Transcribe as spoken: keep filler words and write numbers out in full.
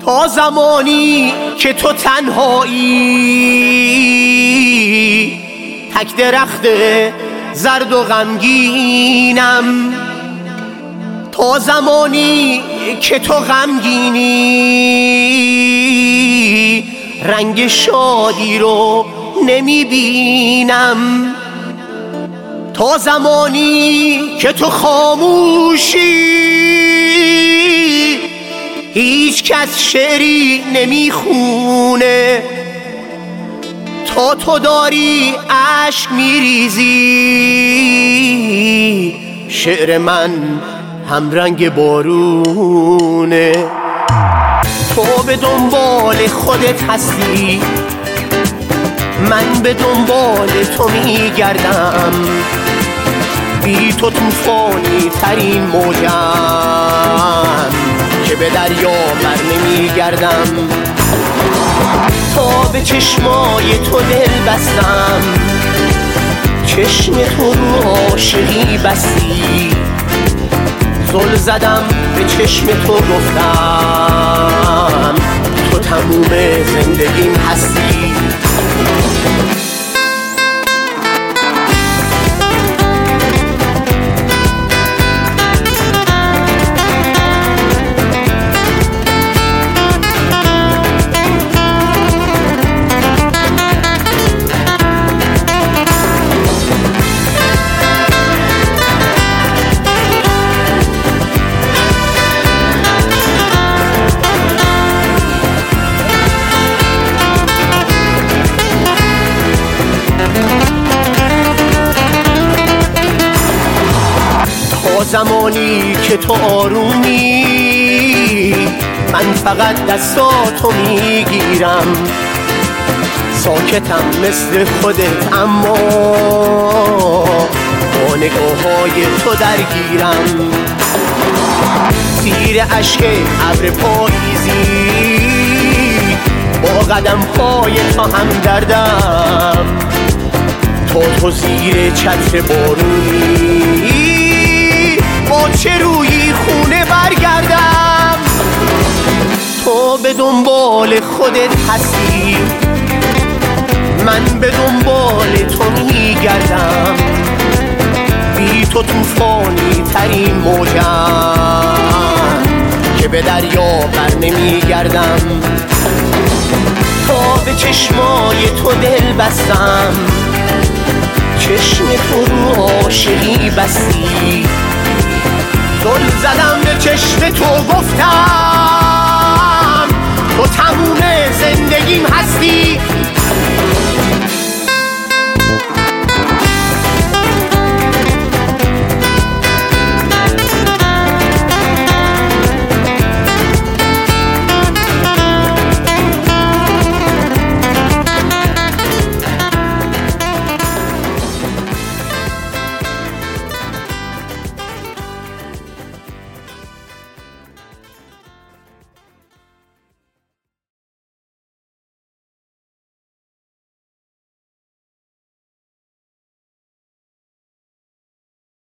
تا زمانی که تو تنهایی، تک درخت زرد و غمگینم. تا زمانی که تو غمگینی، رنگ شادی رو نمیبینم. تا زمانی که تو خاموشی، هیچ کس شعری نمیخونه. تا تو داری عشق میریزی، شعر من هم رنگ بارونه. تو به دنبال خودت هستی، من به دنبال تو میگردم. بی تو توفانی ترین موجم که به دریا بر نمیگردم. تا به چشمای تو دل بستم، چشم تو رو عاشقی بستی. زل زدم به چشم تو گفتم، تو تموم زندگیم هستی. زمانی که تو آرومی، من فقط دستاتو میگیرم. ساکتم مثل خودت اما با نگاه‌های تو درگیرم. زیر اشک ابر پاییزی، با قدم‌های تو هم دردم. تا تو زیر چتر بارونی، با چه روی خونه برگردم. تو به دنبال خودت هستی، من به دنبال تو میگردم. بی تو توفانی ترین موجم که به دریا بر نمیگردم. تا به چشمای تو دل بستم، چشم تو رو عاشقی بستی. زل زدم به چشم تو گفتم،